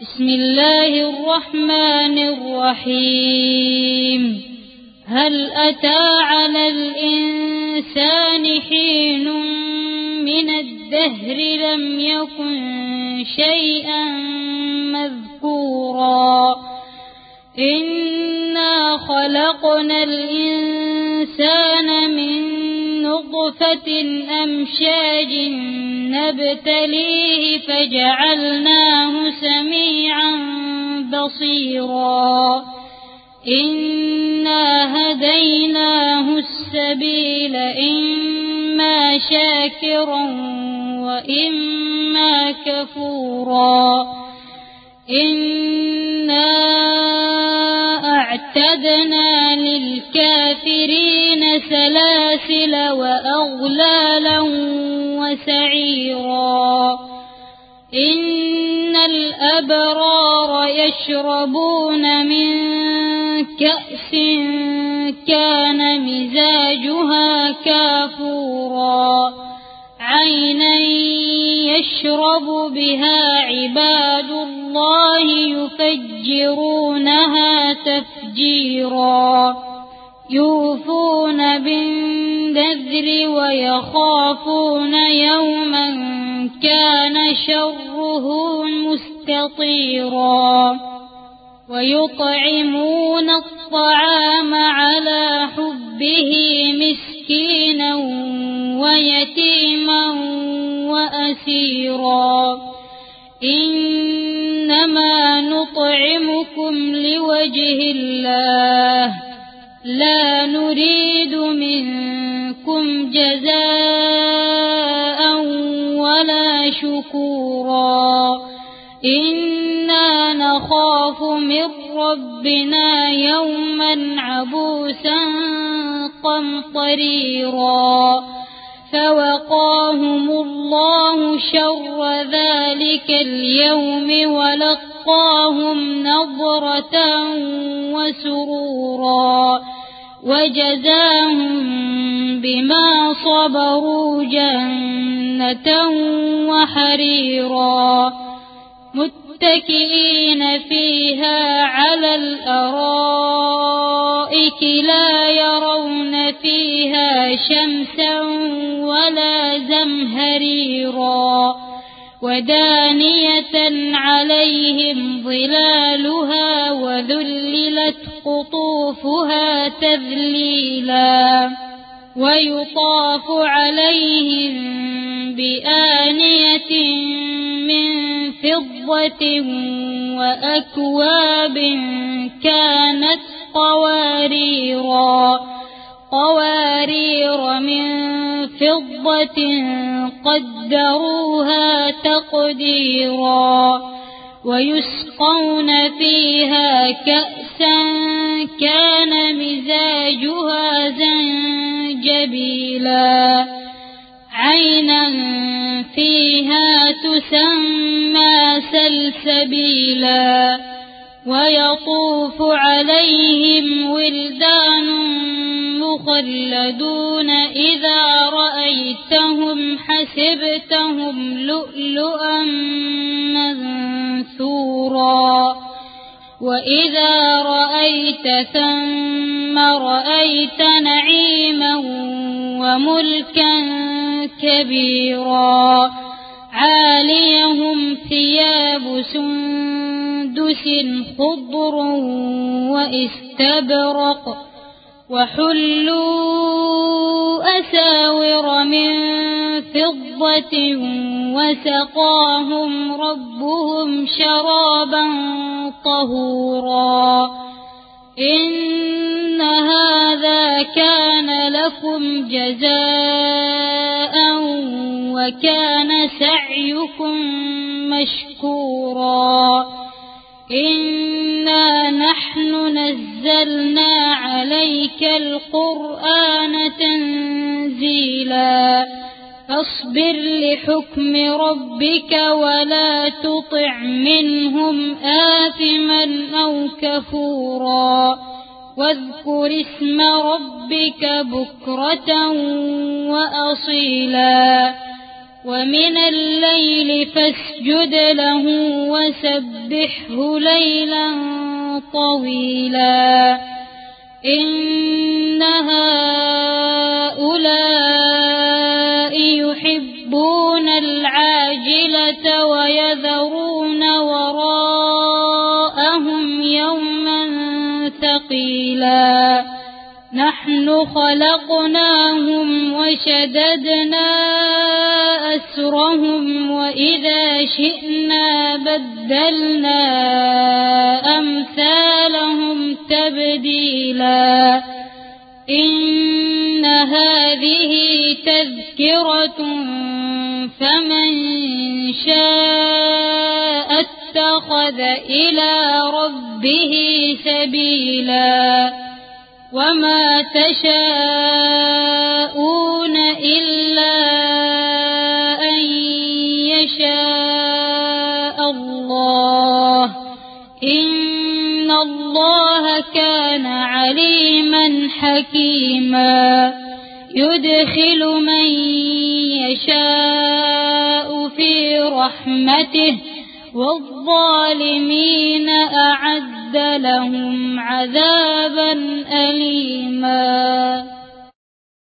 بسم الله الرحمن الرحيم. هل أتى على الإنسان حين من الدهر لم يكن شيئا مذكورا إنا خلقنا الإنسان من نطفة أمشاج نبتليه فجعلناه سميعا بصيرا إنا هديناه السبيل إما شاكرا وإما كفورا إنا أعتدنا للكافرين سلاسل وأغلالا وسعيرا إن الأبرار يشربون من كأس كان مزاجها كافورا عينا يشرب بها عباد الله يفجرونها تفجيرا يوفون بالنذر ويخافون يوما كان شره مستطيرا ويطعمون الطعام على حبه مسكينا ويتيما وأسيرا إنما نطعمكم لوجه الله لا نريد منكم جزاء ولا شكورا إنا نخاف من ربنا يوما عبوسا قمطريرا فوقاهم الله شر ذلك اليوم ولقاهم نضرة وسرورا وجزاهم بما صبروا جنة وحريرا متكئين فيها على الأرائك لا يرون فيها شمسا ولا زمهريرا ودانية عليهم ظلالها وذللت قطوفها تذليلا ويطاف عليهم بآنية من فضة وأكواب كانت قوارير من فضة قدروها تقديرا ويسقون فيها كأسا كان مزاجها زنجبيلا عينا فيها تسمى سلسبيلا ويطوف عليهم ولدان مخلدون إذا رأيتهم حسبتهم لؤلؤا منثورا وإذا رأيت ثم رأيت نعيما وملكا كبيرا عاليهم ثياب سندس خضر واستبرق وحلوا أساور من فضة وسقاهم ربهم شرابا طهورا إن هذا كان لكم جزاء وكان سعيكم مشكورا إنا نحن نزلنا عليك القرآن تنزيلا فاصبر لحكم ربك ولا تطع منهم آثما أو كفورا واذكر اسم ربك بكرة وأصيلا ومن الليل فاسجد له وسبحه ليلا طويلا إن هؤلاء يحبون العاجلة ويذرون وراءهم يوما ثقيلا نحن خلقناهم وشددنا أسرهم وإذا شئنا بدلنا أمثالهم تبديلا إن هذه تذكرة فمن شاء اتخذ إلى ربه سبيلا وما تشاءون إلا أن يشاء الله إن الله كان عليما حكيما يدخل من يشاء في رحمته والظالمين أعد لهم عذابا أليما